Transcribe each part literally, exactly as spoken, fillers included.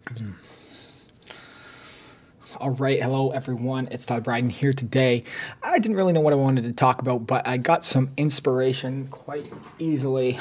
All right, hello everyone. It's Todd Bryden here today. I didn't really know what I wanted to talk about, but I got some inspiration quite easily.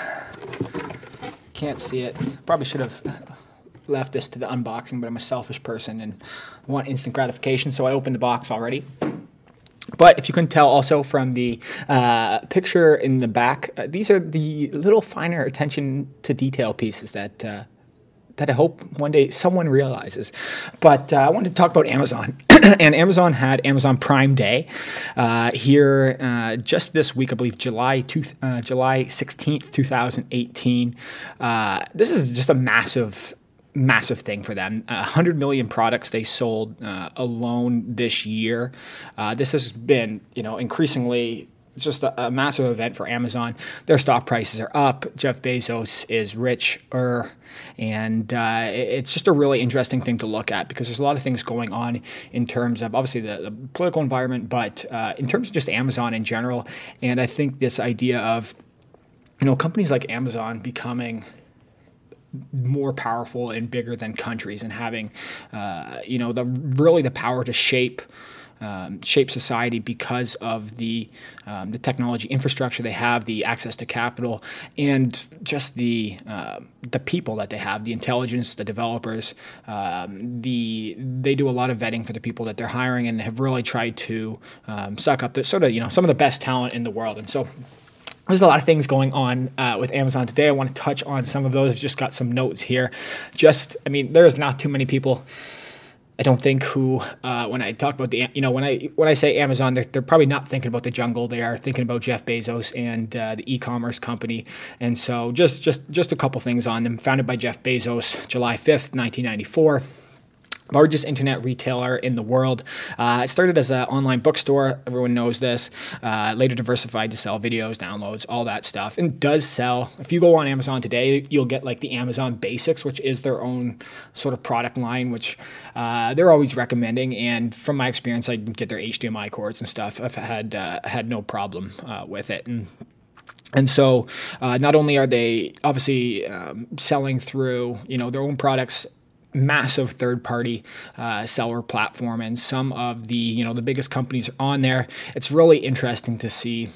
Can't see it. Probably should have left this to the unboxing, but I'm a selfish person and want instant gratification, so I opened the box already. But if you couldn't tell also from the uh, picture in the back, uh, these are the little finer attention to detail pieces that uh, that I hope one day someone realizes. But uh, I wanted to talk about Amazon. And Amazon had Amazon Prime Day uh, here uh, just this week, I believe, July two, uh, July sixteenth, twenty eighteen. Uh, this is just a massive massive thing for them. Uh, one hundred million products they sold uh, alone this year. Uh, this has been, you know, increasingly just a, a massive event for Amazon. Their stock prices are up. Jeff Bezos is richer, and uh, it's just a really interesting thing to look at because there's a lot of things going on in terms of obviously the, the political environment, but uh, in terms of just Amazon in general. And I think this idea of, you know, companies like Amazon becoming more powerful and bigger than countries and having, uh, you know, the really the power to shape um, shape society because of the um, the technology infrastructure they have, the access to capital, and just the uh, the people that they have, the intelligence, the developers. Um, the they do a lot of vetting for the people that they're hiring and have really tried to um, suck up the sort of, you know, some of the best talent in the world. And so there's a lot of things going on uh, with Amazon today. I want to touch on some of those. I've just got some notes here. Just, I mean, there's not too many people, I don't think, who, uh, when I talk about the, you know, when I when I say Amazon, they're, they're probably not thinking about the jungle. They are thinking about Jeff Bezos and uh, the e-commerce company. And so just, just, just a couple things on them. Founded by Jeff Bezos, July fifth, nineteen ninety-four. Largest internet retailer in the world. Uh, it started as an online bookstore. Everyone knows this. Uh, later diversified to sell videos, downloads, all that stuff. And does sell. If you go on Amazon today, you'll get like the Amazon Basics, which is their own sort of product line, which uh, they're always recommending. And from my experience, I can get their H D M I cords and stuff. I've had uh, had no problem uh, with it. And And so uh, not only are they obviously um, selling through, you know, their own products, massive third-party uh, seller platform, and some of the, you know, the biggest companies on there. It's really interesting to see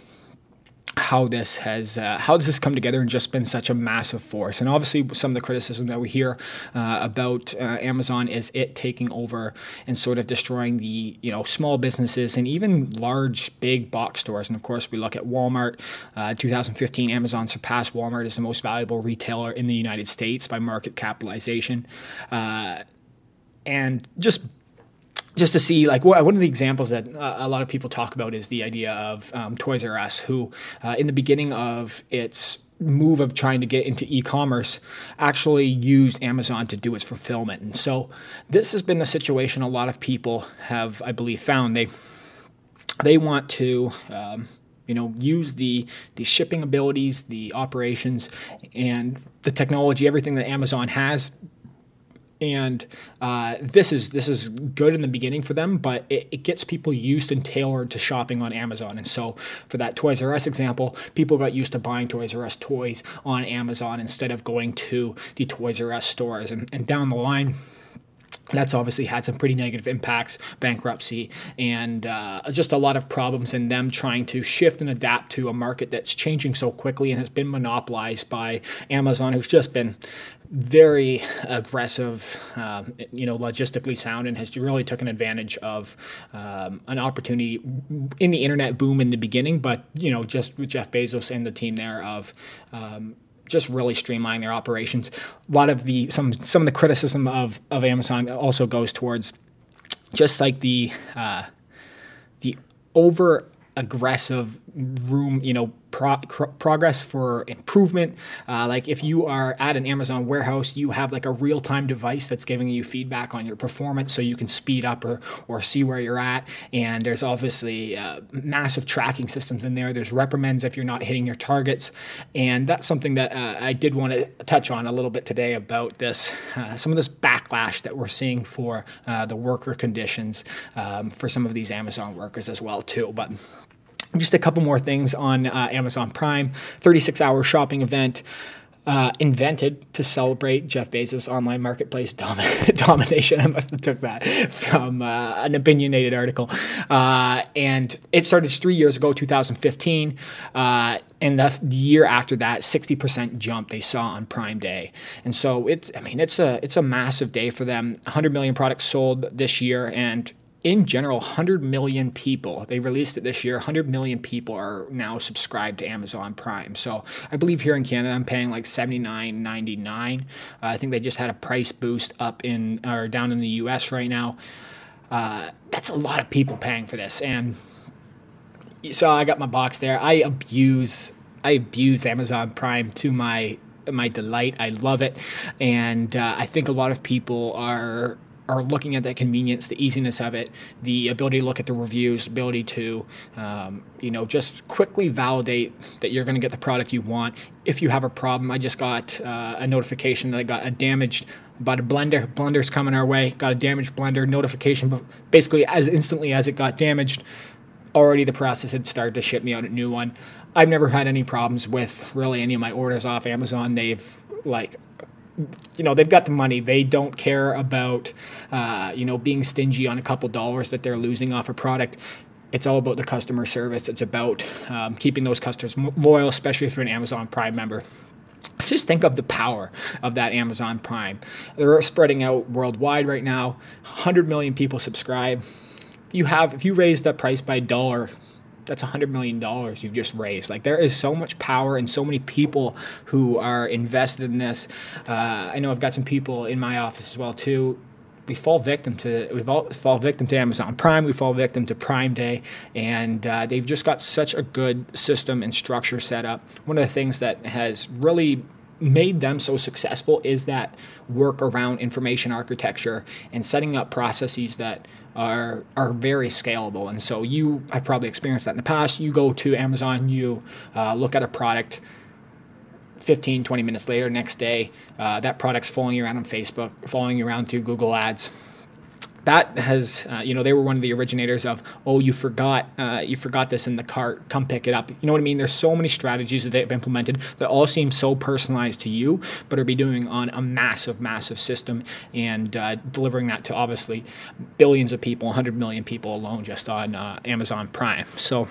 how this has uh, how this has come together and just been such a massive force. And obviously some of the criticism that we hear uh, about uh, Amazon is it taking over and sort of destroying the, you know, small businesses and even large, big box stores. And of course, we look at Walmart. Uh, two thousand fifteen, Amazon surpassed Walmart as the most valuable retailer in the United States by market capitalization. Uh, and just Just to see, like, one of the examples that uh, a lot of people talk about is the idea of um, Toys R Us, who uh, in the beginning of its move of trying to get into e-commerce actually used Amazon to do its fulfillment. And so this has been a situation a lot of people have, I believe, found. They they want to um, you know, use the the shipping abilities, the operations, and the technology, everything that Amazon has. And uh, this is this is good in the beginning for them, but it, it gets people used and tailored to shopping on Amazon. And so for that Toys R Us example, people got used to buying Toys R Us toys on Amazon instead of going to the Toys R Us stores. And, and down the line, that's obviously had some pretty negative impacts, bankruptcy, and uh, just a lot of problems in them trying to shift and adapt to a market that's changing so quickly and has been monopolized by Amazon, who's just been very aggressive, um, you know, logistically sound, and has really taken advantage of um, an opportunity in the internet boom in the beginning, but, you know, just with Jeff Bezos and the team there of um, just really streamlining their operations. A lot of the some some of the criticism of of Amazon also goes towards just like the uh, the over aggressive room, you know, pro- progress for improvement. Uh, like if you are at an Amazon warehouse, you have like a real-time device that's giving you feedback on your performance so you can speed up or, or see where you're at. And there's obviously uh, massive tracking systems in there. There's reprimands if you're not hitting your targets. And that's something that uh, I did want to touch on a little bit today about this, uh, some of this backlash that we're seeing for uh, the worker conditions um, for some of these Amazon workers as well too. But just a couple more things on uh, Amazon Prime, thirty-six hour shopping event. uh, invented to celebrate Jeff Bezos' online marketplace domin- domination. I must have took that from uh, an opinionated article. Uh, and it started three years ago, two thousand fifteen. Uh, and the, the year after that, sixty percent jump they saw on Prime Day. And so it's, I mean, it's a, it's a massive day for them. one hundred million products sold this year, and in general, one hundred million people, they released it this year, one hundred million people are now subscribed to Amazon Prime. So I believe here in Canada, I'm paying like seventy-nine ninety-nine. Uh, I think they just had a price boost up in, or down in the U S right now. Uh, that's a lot of people paying for this. And so I got my box there. I abuse, I abuse Amazon Prime to my, my delight. I love it. And uh, I think a lot of people are are looking at the convenience, the easiness of it, the ability to look at the reviews, the ability to, um, you know, just quickly validate that you're going to get the product you want. If you have a problem, I just got uh, a notification that I got a damaged, about a blender. Blender's coming our way. Got a damaged blender notification, but basically as instantly as it got damaged, already the process had started to ship me out a new one. I've never had any problems with really any of my orders off Amazon. They've like, you know, they've got the money. They don't care about, uh, you know, being stingy on a couple dollars that they're losing off a product. It's all about the customer service. It's about um, keeping those customers loyal, especially if you're an Amazon Prime member. Just think of the power of that Amazon Prime. They're spreading out worldwide right now. one hundred million people subscribe. You have, if you raise that price by a dollar, that's one hundred million dollars you've just raised. Like, there is so much power and so many people who are invested in this. Uh, I know I've got some people in my office as well too. We fall victim to we fall victim to Amazon Prime. We fall victim to Prime Day, and uh, they've just got such a good system and structure set up. One of the things that has really made them so successful is that work around information architecture and setting up processes that are are very scalable. And so you, I've probably experienced that in the past. You go to Amazon, you uh, look at a product, fifteen, twenty minutes later, next day, uh, that product's following you around on Facebook, following you around through Google Ads. That has, uh, you know, they were one of the originators of, oh, you forgot, uh, you forgot this in the cart, come pick it up. You know what I mean? There's so many strategies that they've implemented that all seem so personalized to you, but are be doing on a massive, massive system and uh, delivering that to obviously billions of people, one hundred million people alone just on uh, Amazon Prime. So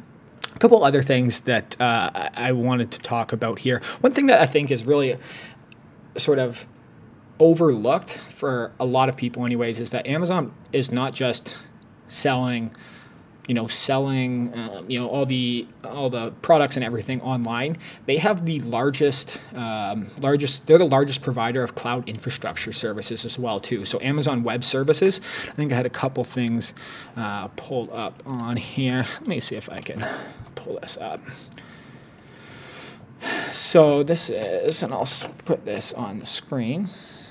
a couple other things that uh, I wanted to talk about here. One thing that I think is really sort of overlooked for a lot of people anyways is that Amazon is not just selling, you know, selling, um, you know, all the all the products and everything online. They have the largest, um, largest, they're the largest provider of cloud infrastructure services as well too. So Amazon Web Services, I think I had a couple things uh, pulled up on here. Let me see if I can pull this up. So this is, and I'll put this on the screen.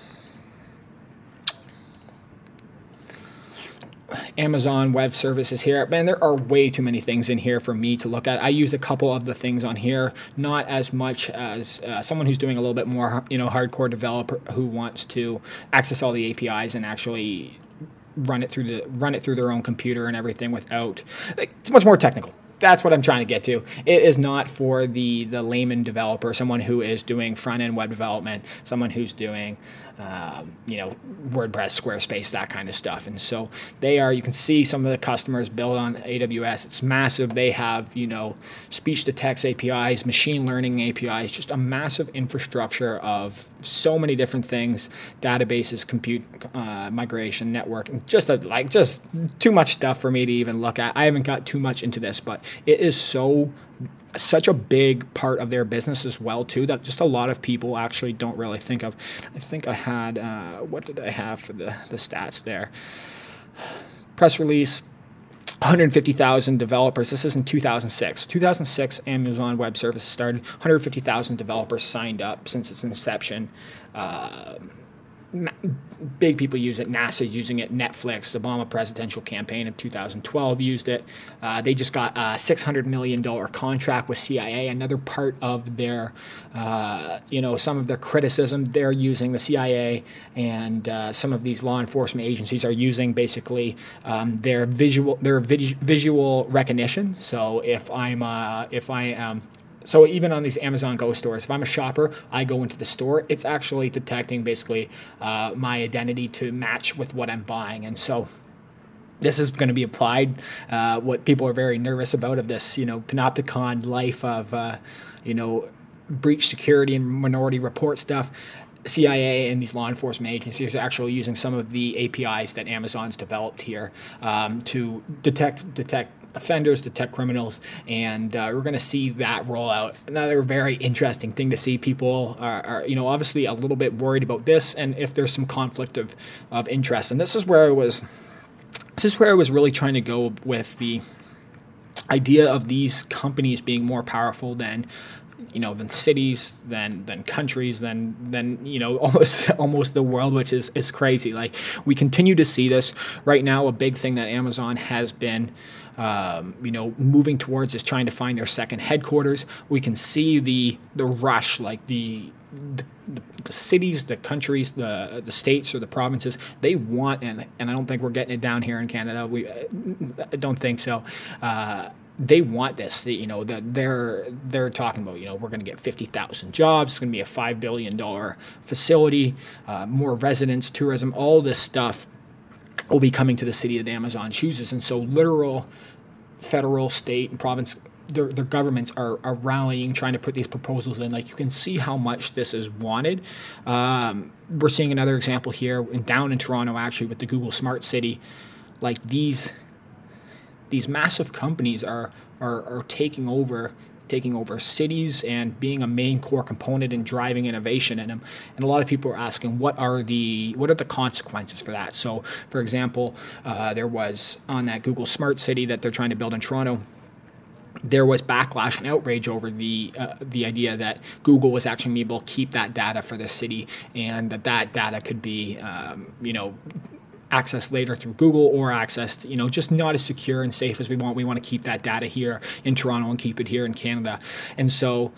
Amazon Web Services here. Man, there are way too many things in here for me to look at. I use a couple of the things on here, not as much as uh, someone who's doing a little bit more, you know, hardcore developer who wants to access all the A P Is and actually run it through the run it through their own computer and everything without. Like, it's much more technical. That's what I'm trying to get to. It is not for the the layman developer, someone who is doing front-end web development, someone who's doing, um, you know, WordPress, Squarespace, that kind of stuff. And so they are, you can see some of the customers build on A W S. It's massive. They have, you know, speech-to-text A P Is, machine learning A P Is, just a massive infrastructure of so many different things, databases, compute, uh, migration, networking, just a, like just too much stuff for me to even look at. I haven't got too much into this, but it is so such a big part of their business as well too that just a lot of people actually don't really think of. I think I had uh, what did I have for the the stats there? Press release. one hundred fifty thousand developers. This is in two thousand six. two thousand six, Amazon Web Services started. one hundred fifty thousand developers signed up since its inception. Uh, Big people use it. NASA's using it. Netflix, the Obama presidential campaign of two thousand twelve used it. Uh, they just got a six hundred million dollars contract with C I A. Another part of their, uh, you know, some of their criticism, they're using the C I A and uh, some of these law enforcement agencies are using basically um, their visual, their vid- visual recognition. So if I'm, uh, if I am So even on these Amazon Go stores, if I'm a shopper, I go into the store, it's actually detecting basically uh, my identity to match with what I'm buying. And so this is going to be applied. Uh, what people are very nervous about of this, you know, panopticon life of, uh, you know, breach security and minority report stuff. C I A and these law enforcement agencies are actually using some of the A P Is that Amazon's developed here um, to detect detect offenders, detect criminals, and uh, we're going to see that roll out. Another very interesting thing to see. People are, are, you know, obviously a little bit worried about this, and if there's some conflict of, of interest. And this is where I was, this is where I was really trying to go with the idea of these companies being more powerful than, you know, than cities, than than countries, than than you know, almost almost the world, which is is crazy. Like, we continue to see this right now. A big thing that Amazon has been, um, you know, moving towards is trying to find their second headquarters. We can see the the rush, like the. the the cities, the countries, the the states or the provinces, they want, and and I don't think we're getting it down here in Canada. We I don't think so. Uh, they want this. You know, that they're they're talking about, you know, we're going to get fifty thousand jobs. It's going to be a five billion dollar facility, uh, more residents, tourism, all this stuff will be coming to the city that Amazon chooses. And so literal federal, state, and province, their, their governments are, are rallying, trying to put these proposals in. Like, you can see how much this is wanted. Um, we're seeing another example here in, down in Toronto, actually, with the Google Smart City. Like, these these massive companies are are, are taking over taking over cities and being a main core component in driving innovation in them. And a lot of people are asking, what are the what are the consequences for that? So, for example, uh, there was on that Google Smart City that they're trying to build in Toronto, there was backlash and outrage over the uh, the idea that Google was actually able to keep that data for the city, and that that data could be, um, you know, accessed later through Google, or accessed, you know, just not as secure and safe as we want. We want to keep that data here in Toronto and keep it here in Canada. And so,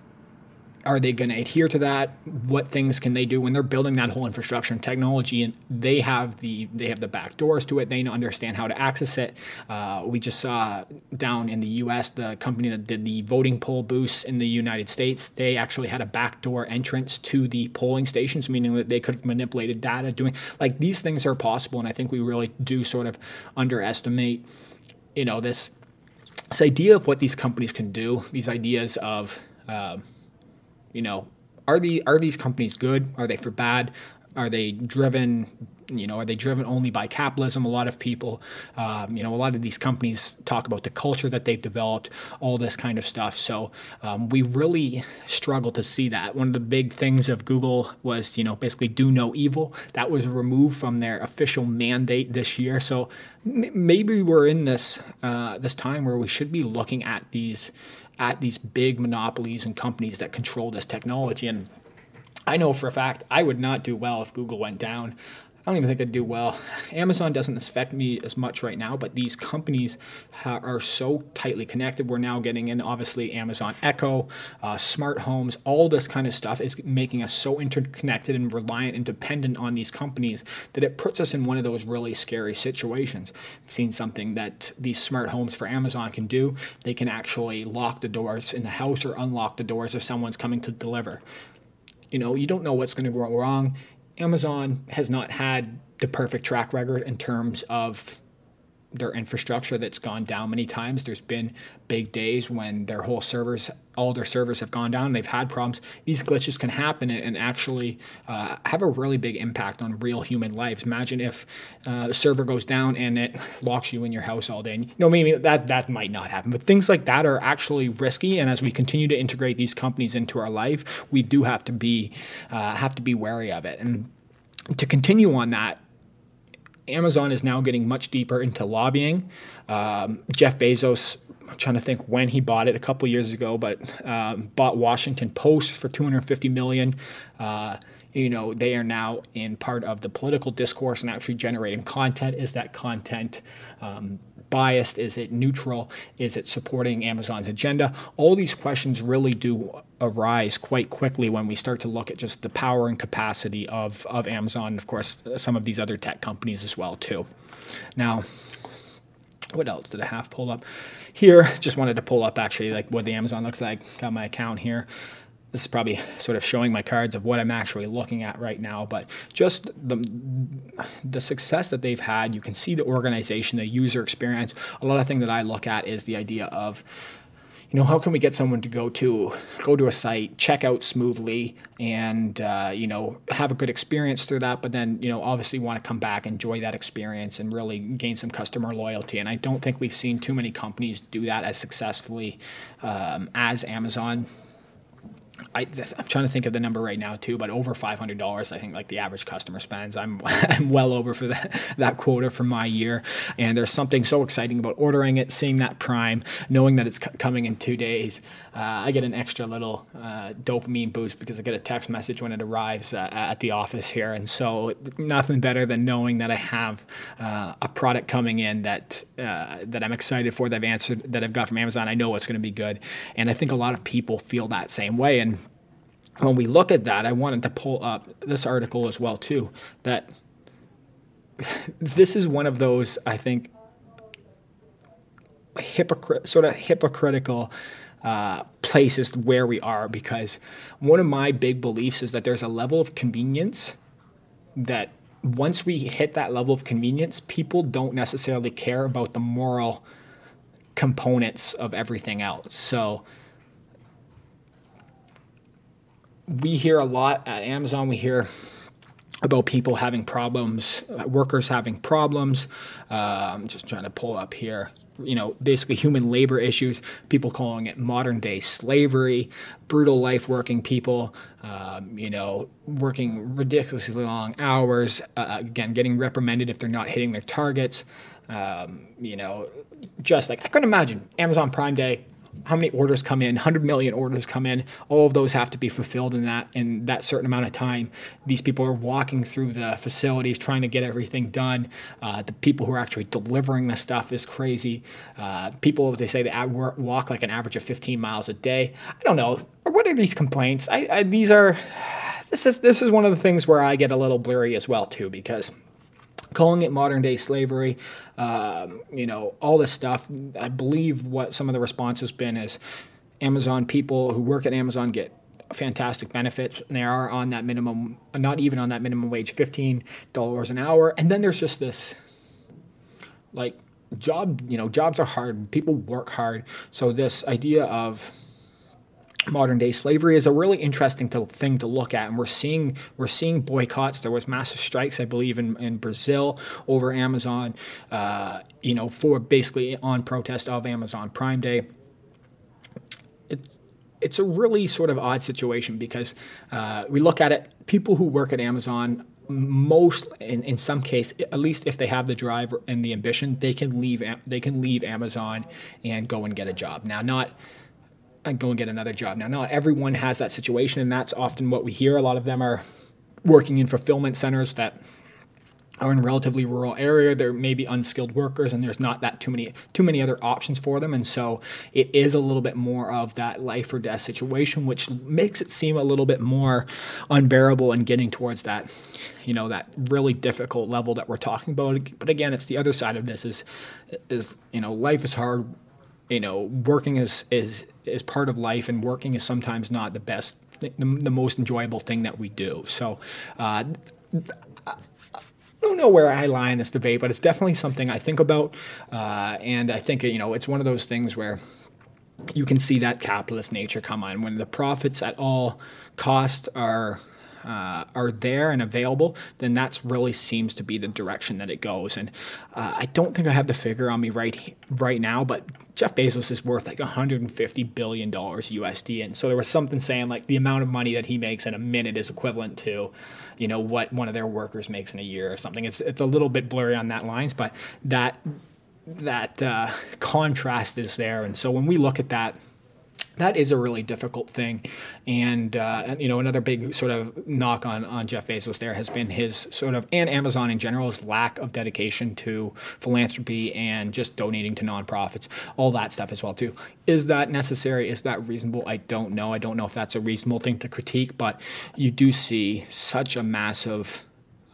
are they going to adhere to that? What things can they do when they're building that whole infrastructure and technology? And they have the they have the back doors to it. They understand how to access it. Uh, we just saw down in the U S, the company that did the voting poll booths in the United States, they actually had a backdoor entrance to the polling stations, meaning that they could have manipulated data. Doing like these things are possible, and I think we really do sort of underestimate, you know, this this idea of what these companies can do. These ideas of uh, You know, are the are these companies good? Are they for bad? Are they driven? You know, are they driven only by capitalism? A lot of people, um, you know, a lot of these companies talk about the culture that they've developed, all this kind of stuff. So um, we really struggle to see that. One of the big things of Google was, you know, basically do no evil. That was removed from their official mandate this year. So m- maybe we're in this uh, this time where we should be looking at these. at these big monopolies and companies that control this technology. And I know for a fact I would not do well if Google went down. I don't even think I'd do well. Amazon doesn't affect me as much right now, but these companies ha- are so tightly connected. We're now getting in, obviously, Amazon Echo, uh, smart homes, all this kind of stuff is making us so interconnected and reliant and dependent on these companies that it puts us in one of those really scary situations. We've seen something that these smart homes for Amazon can do. They can actually lock the doors in the house or unlock the doors if someone's coming to deliver. You know, you don't know what's going to go wrong. Amazon has not had the perfect track record in terms of their infrastructure that's gone down many times. There's been big days when their whole servers, all their servers have gone down. They've had problems. These glitches can happen and actually uh, have a really big impact on real human lives. Imagine if uh, the server goes down and it locks you in your house all day. And, you know, maybe that, that might not happen, but things like that are actually risky. And as we continue to integrate these companies into our life, we do have to be uh, have to be wary of it. And to continue on that, Amazon is now getting much deeper into lobbying. Um, Jeff Bezos, I'm trying to think when he bought it, a couple years ago, but um, bought Washington Post for two hundred fifty million dollars. Uh, you know, they are now in part of the political discourse and actually generating content. Is that content um, biased? Is it neutral? Is it supporting Amazon's agenda? All these questions really do arise quite quickly when we start to look at just the power and capacity of, of Amazon, and of course some of these other tech companies as well too. Now, What else did I have pulled up here? Just wanted to pull up actually like what the Amazon looks like. Got my account here. This is probably sort of showing my cards of what I'm actually looking at right now, but just the the success that they've had. You can see the organization, the user experience. A lot of thing that I look at is the idea of, you know, how can we get someone to go to go to a site, check out smoothly, and uh, you know, have a good experience through that, but then, you know, obviously want to come back, enjoy that experience, and really gain some customer loyalty. And I don't think we've seen too many companies do that as successfully um, as Amazon. I, I'm trying to think of the number right now too, but over five hundred dollars, I think, like the average customer spends. I'm I'm well over for that that quota for my year, and there's something so exciting about ordering it, seeing that Prime, knowing that it's c- coming in two days. Uh, I get an extra little uh, dopamine boost because I get a text message when it arrives uh, at the office here, and so nothing better than knowing that I have uh, a product coming in that uh, that I'm excited for, that I've answered, that I've got from Amazon. I know it's going to be good, and I think a lot of people feel that same way. And when we look at that, I wanted to pull up this article as well too, that this is one of those, I think, hypocrite, sort of hypocritical uh, places where we are, because one of my big beliefs is that there's a level of convenience that once we hit that level of convenience, people don't necessarily care about the moral components of everything else. So we hear a lot at Amazon, we hear about people having problems, workers having problems. Uh, I'm just trying to pull up here, you know, basically human labor issues, people calling it modern day slavery, brutal life working people, um, you know, working ridiculously long hours, uh, again, getting reprimanded if they're not hitting their targets. Um, you know, just like, I couldn't imagine Amazon Prime Day, how many orders come in, one hundred million orders come in, all of those have to be fulfilled in that in that certain amount of time. These people are walking through the facilities trying to get everything done. Uh, the people who are actually delivering the stuff is crazy. Uh, people, they say they walk like an average of fifteen miles a day. I don't know. What are these complaints? I, I these are, this is, this is one of the things where I get a little blurry as well too, because calling it modern day slavery, um, you know, all this stuff. I believe what some of the response has been is Amazon people who work at Amazon get fantastic benefits, and they are on that minimum, not even on that minimum wage, fifteen dollars an hour. And then there's just this, like, job, you know, jobs are hard. People work hard. So this idea of modern day slavery is a really interesting to, thing to look at, and we're seeing we're seeing boycotts. There was massive strikes, I believe, in, in Brazil over Amazon, uh, you know, for basically on protest of Amazon Prime Day. It, it's a really sort of odd situation because uh, we look at it, people who work at Amazon, most in, in some case, at least if they have the drive and the ambition, they can leave they can leave Amazon and go and get a job. Now, not and go and get another job. Now, not everyone has that situation, and that's often what we hear. A lot of them are working in fulfillment centers that are in relatively rural area. They're maybe unskilled workers, and there's not that too many too many other options for them. And so it is a little bit more of that life or death situation, which makes it seem a little bit more unbearable and getting towards that, you know, that really difficult level that we're talking about. But again, it's the other side of this is, is you know, life is hard. You know, working is is is part of life, and working is sometimes not the best, the, the most enjoyable thing that we do. So uh, I don't know where I lie in this debate, but it's definitely something I think about, uh, and I think, you know, it's one of those things where you can see that capitalist nature come on when the profits at all cost are uh, are there and available. Then that's really seems to be the direction that it goes. And uh, I don't think I have the figure on me right right now, but Jeff Bezos is worth like one hundred fifty billion dollars U S D. And so there was something saying like the amount of money that he makes in a minute is equivalent to, you know, what one of their workers makes in a year or something. It's it's a little bit blurry on that lines, but that that uh, contrast is there. And so when we look at that, that is a really difficult thing. And, uh, you know, another big sort of knock on, on Jeff Bezos there has been his sort of, and Amazon in general, his lack of dedication to philanthropy and just donating to nonprofits, all that stuff as well, too. Is that necessary? Is that reasonable? I don't know. I don't know if that's a reasonable thing to critique, but you do see such a massive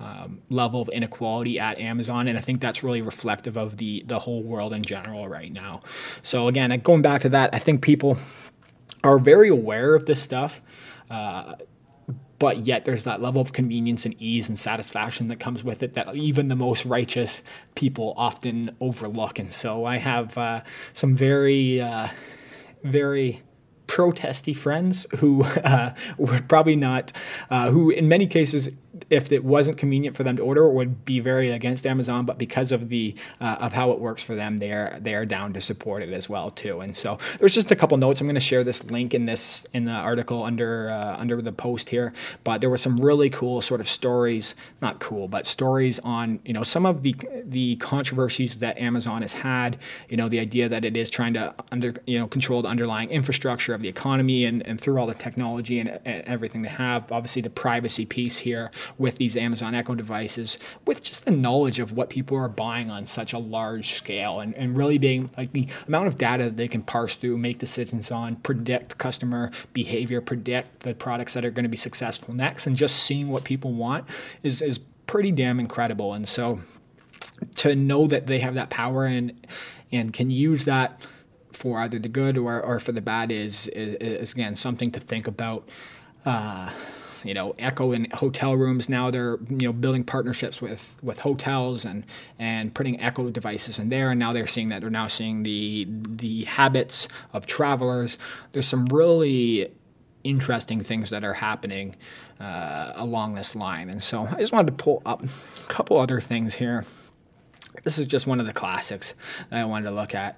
um, level of inequality at Amazon, and I think that's really reflective of the the whole world in general right now. So again, going back to that, I think people are very aware of this stuff. Uh, But yet there's that level of convenience and ease and satisfaction that comes with it that even the most righteous people often overlook. And so I have uh, some very, uh, very protesty friends who uh, would probably not, uh, who in many cases, if it wasn't convenient for them to order, would be very against Amazon. But because of the uh, of how it works for them, they're they're down to support it as well too. And so there's just a couple notes. I'm going to share this link in this in the article under uh, under the post here. But there were some really cool sort of stories, not cool, but stories on you know some of the the controversies that Amazon has had. You know the idea that it is trying to under you know control the underlying infrastructure of the economy and, and through all the technology and, and everything they have. Obviously the privacy piece here with these Amazon Echo devices, with just the knowledge of what people are buying on such a large scale, and, and really being like the amount of data that they can parse through, make decisions on, predict customer behavior, predict the products that are going to be successful next, and just seeing what people want is, is pretty damn incredible. And so to know that they have that power and and can use that for either the good or, or for the bad is, is, is again, something to think about. Uh, You know, Echo in hotel rooms now, they're you know building partnerships with, with hotels and and putting Echo devices in there, and now they're seeing that they're now seeing the the habits of travelers. There's some really interesting things that are happening uh, along this line, and so I just wanted to pull up a couple other things here. This is just one of the classics that I wanted to look at.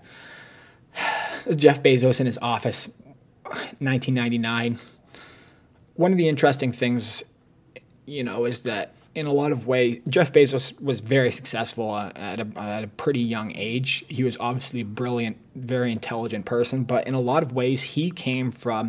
Jeff Bezos in his office, nineteen ninety-nine. One of the interesting things, you know, is that in a lot of ways, Jeff Bezos was very successful at a, at a pretty young age. He was obviously a brilliant, very intelligent person, but in a lot of ways, he came from,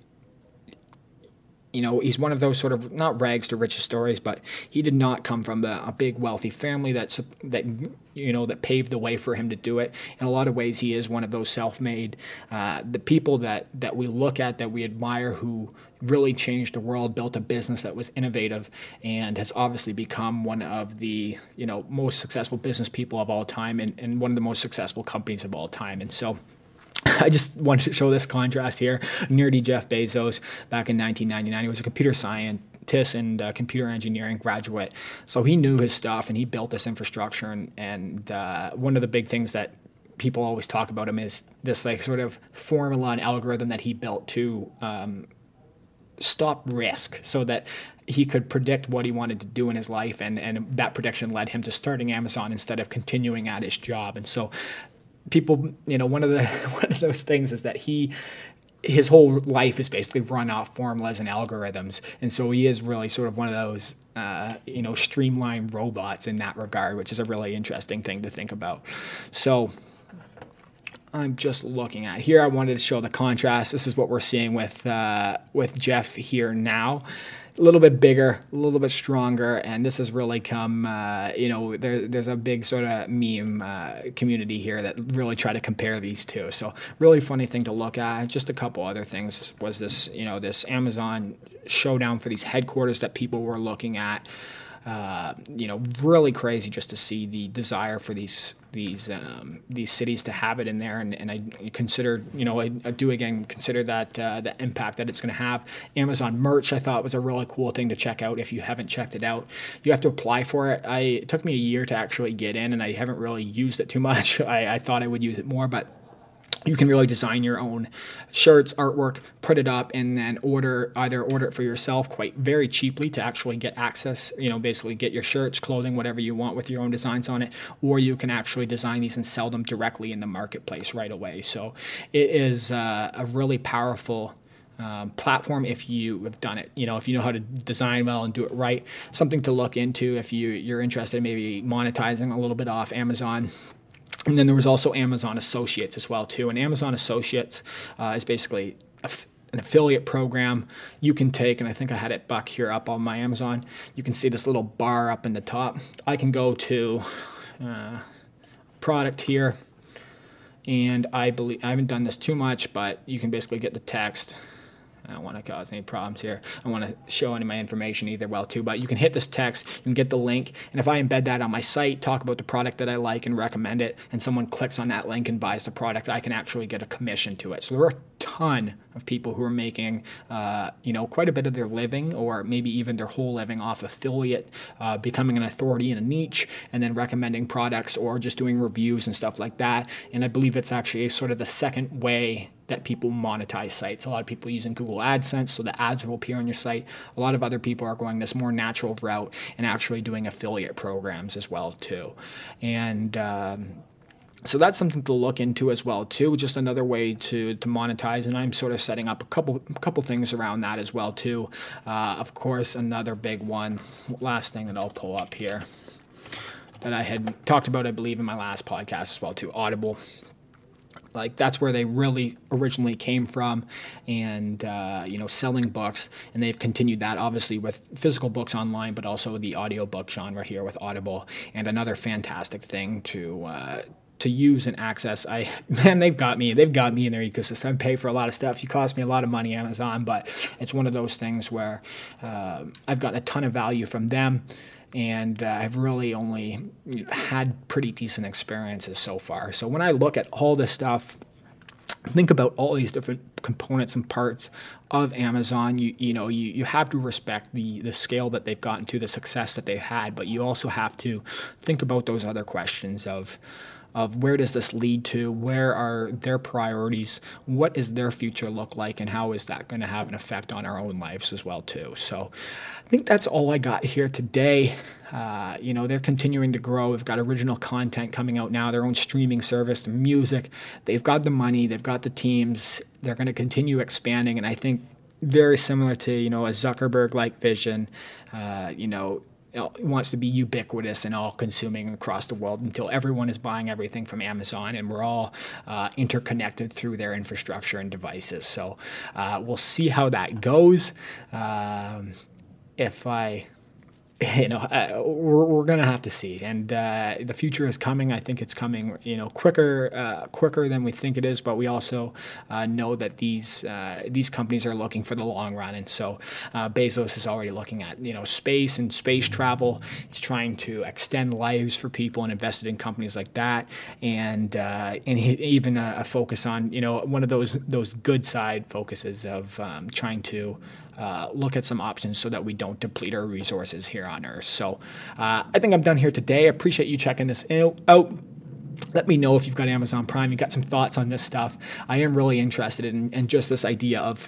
you know, he's one of those sort of, not rags to riches stories, but he did not come from a, a big wealthy family that's, that, you know, that paved the way for him to do it. In a lot of ways, he is one of those self-made, uh, the people that, that we look at, that we admire, who really changed the world, built a business that was innovative, and has obviously become one of the, you know, most successful business people of all time, and, and one of the most successful companies of all time. And so I just wanted to show this contrast here. Nerdy Jeff Bezos back in nineteen ninety-nine. He was a computer scientist and uh, computer engineering graduate. So he knew his stuff, and he built this infrastructure. And, and uh, one of the big things that people always talk about him is this like sort of formula and algorithm that he built to um, stop risk, so that he could predict what he wanted to do in his life. And, and that prediction led him to starting Amazon instead of continuing at his job. And so people, you know, one of the one of those things is that he, his whole life is basically run off formulas and algorithms, and so he is really sort of one of those, uh, you know, streamlined robots in that regard, which is a really interesting thing to think about. So I'm just looking at here. I wanted to show the contrast. This is what we're seeing with uh, with Jeff here now. A little bit bigger, a little bit stronger, and this has really come, uh, you know, there, there's a big sort of meme uh, community here that really try to compare these two. So really funny thing to look at. Just a couple other things was this, you know, this Amazon showdown for these headquarters that people were looking at. Uh, you know, really crazy just to see the desire for these these um, these cities to have it in there, and, and I consider, you know, I, I do again consider that uh, the impact that it's going to have. Amazon merch, I thought, was a really cool thing to check out if you haven't checked it out. You have to apply for it. I it took me a year to actually get in, and I haven't really used it too much. I, I thought I would use it more, but you can really design your own shirts, artwork, put it up, and then order either order it for yourself quite very cheaply to actually get access, you know, basically get your shirts, clothing, whatever you want with your own designs on it, or you can actually design these and sell them directly in the marketplace right away. So it is uh, a really powerful um, platform if you have done it. You know, if you know how to design well and do it right, something to look into if you, you're interested in maybe monetizing a little bit off Amazon. And then there was also Amazon Associates as well, too. And Amazon Associates uh, is basically a f- an affiliate program you can take. And I think I had it back here up on my Amazon. You can see this little bar up in the top. I can go to uh, product here. And I believe I haven't done this too much, but you can basically get the text. I don't want to cause any problems here. I want to show any of my information either well too, but you can hit this text, you can get the link, and if I embed that on my site, talk about the product that I like and recommend it, and someone clicks on that link and buys the product, I can actually get a commission to it. So there are a ton of people who are making, uh, you know, quite a bit of their living, or maybe even their whole living off affiliate, uh, becoming an authority in a niche, and then recommending products or just doing reviews and stuff like that. And I believe it's actually sort of the second way that people monetize sites. A lot of people using Google AdSense, so the ads will appear on your site. A lot of other people are going this more natural route and actually doing affiliate programs as well too. And um, so that's something to look into as well too. Just another way to to monetize, and I'm sort of setting up a couple a couple things around that as well too. Uh, of course, another big one. Last thing that I'll pull up here that I had talked about, I believe, in my last podcast as well too. Audible. Like, that's where they really originally came from, and, uh, you know, selling books, and they've continued that, obviously, with physical books online, but also the audiobook genre here with Audible, and another fantastic thing to uh, to use and access. I man, they've got me. They've got me in their ecosystem. I pay for a lot of stuff. You cost me a lot of money, Amazon, but it's one of those things where uh, I've gotten a ton of value from them, and uh, I've really only had pretty decent experiences so far. So when I look at all this stuff, think about all these different components and parts of Amazon, you you know, you, you have to respect the, the scale that they've gotten to, the success that they've had, but you also have to think about those other questions of of where does this lead to, where are their priorities, what does their future look like, and how is that going to have an effect on our own lives as well too. So I think that's all I got here today. Uh, you know, they're continuing to grow. They've got original content coming out now, their own streaming service, the music. They've got the money, they've got the teams. They're going to continue expanding, and I think very similar to, you know, a Zuckerberg-like vision, uh, you know, wants to be ubiquitous and all-consuming across the world until everyone is buying everything from Amazon, and we're all uh, interconnected through their infrastructure and devices. So uh, we'll see how that goes. Um, if I... You know, uh, we're, we're going to have to see, and uh, the future is coming. I think it's coming, you know, quicker, uh, quicker than we think it is. But we also uh, know that these uh, these companies are looking for the long run, and so uh, Bezos is already looking at, you know, space and space travel. He's trying to extend lives for people and invested in companies like that, and uh, and he, even a, a focus on, you know, one of those those good side focuses of um, trying to Uh, look at some options so that we don't deplete our resources here on Earth. So uh, I think I'm done here today. I appreciate you checking this out. Let me know if you've got Amazon Prime, you've got some thoughts on this stuff. I am really interested in, in just this idea of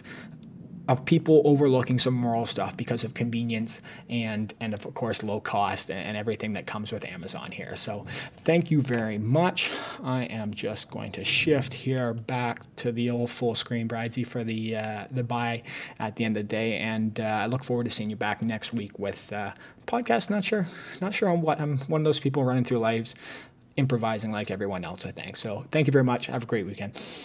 of people overlooking some moral stuff because of convenience and, and of course, low cost and everything that comes with Amazon here. So thank you very much. I am just going to shift here back to the old full screen, Bridesy, for the uh, the buy at the end of the day. And uh, I look forward to seeing you back next week with uh, podcast. Not sure, not sure on what. I'm one of those people running through lives, improvising like everyone else, I think. So thank you very much. Have a great weekend.